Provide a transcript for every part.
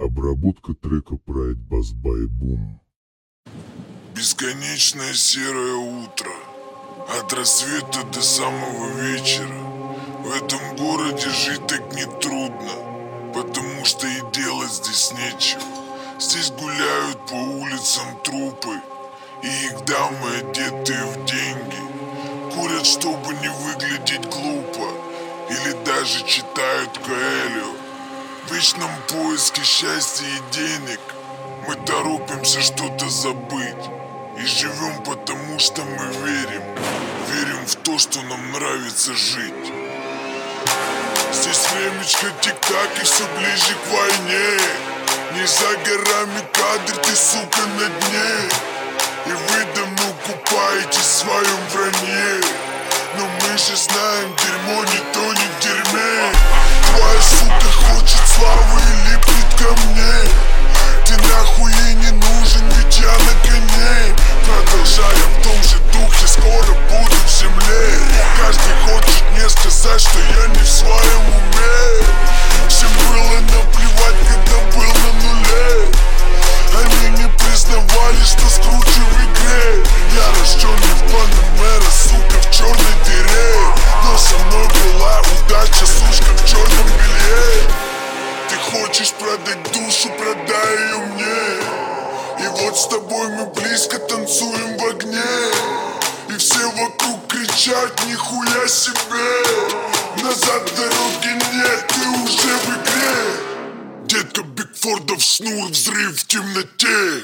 Обработка трека Pride Bass by Boom. Бесконечное серое утро, от рассвета до самого вечера. В этом городе жить так нетрудно, потому что и делать здесь нечего. Здесь гуляют по улицам трупы, и их дамы, одетые в деньги, курят, чтобы не выглядеть глупо, или даже читают Коэльо. В вечном поиске счастья и денег мы торопимся что-то забыть. И живем потому, что мы верим в то, что нам нравится жить. Здесь времечко тик-так и все ближе к войне. Не за горами кадр, ты, сука, на дне. И вы давно купаетесь в своем вранье. Но мы же знаем, дерьмо не тонет в дерьме. Твоя сука хочет славы и липнет ко мне. Ты нахуй ей не нужен, ведь я на коне. Продолжая в том же духе, скоро буду в земле. Каждый хочет мне сказать, что я не в своем уме. Всем было наплевать, когда был на нуле. Они не признавали, что скручу в игре. Я рожденный в Панамера, сука, в черной дыре. Но со мной была удача, сучка, в черном белье. Ты хочешь продать душу, продай ее мне. И вот с тобой мы близко танцуем в огне. И все вокруг кричат: нихуя себе. Назад дороги нет, ты уже в игре. Детка, Бигфордов шнур, взрыв в темноте.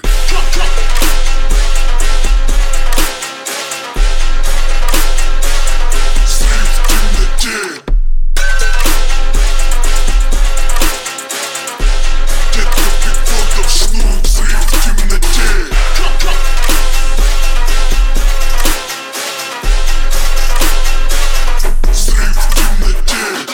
Взрыв в темноте. Детка, Бигфордов шнур, взрыв в темноте. Взрыв в темноте.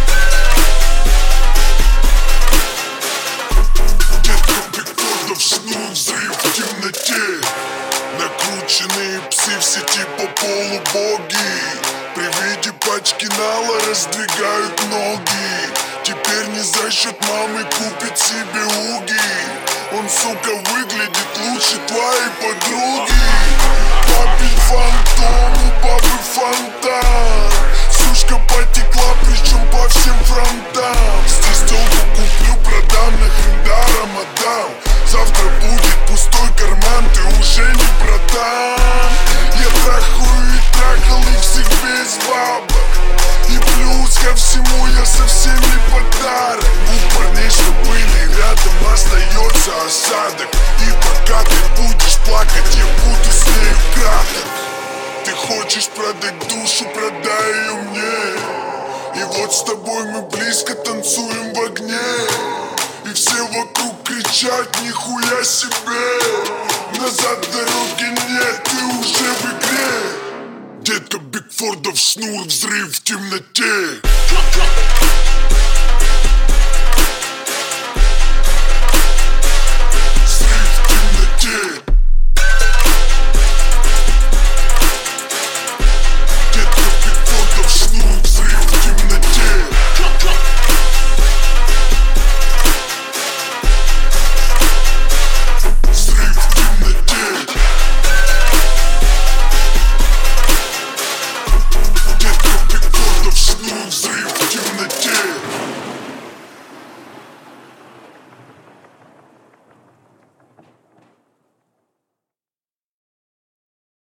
Шнур, взрыв в темноте. Накрученные псы в сети по полу боги. При виде пачки нала раздвигают ноги. Теперь не за счет мамы купит себе уги. Он, сука, выглядит лучше твоей подруги. Папин фантом, у бабы фонтан. Сучка потекла, причем по всем фронтам. Здесь телку куплю, продам, нахрен даром отдам. Завтра будет пустой карман, ты уже не братан. Я трахаю и трахал их всех без бабок. И плюс ко всему я совсем не подарок. У парней, что были рядом, остается осадок. И пока ты будешь плакать, я буду с нею краток. Ты хочешь продать душу, продай ее мне. И вот с тобой мы близко танцуем в огне. И все вокруг кричат: нихуя себе. Назад дороги нет, ты уже в игре. Детка, Бигфордов шнур, взрыв в темноте.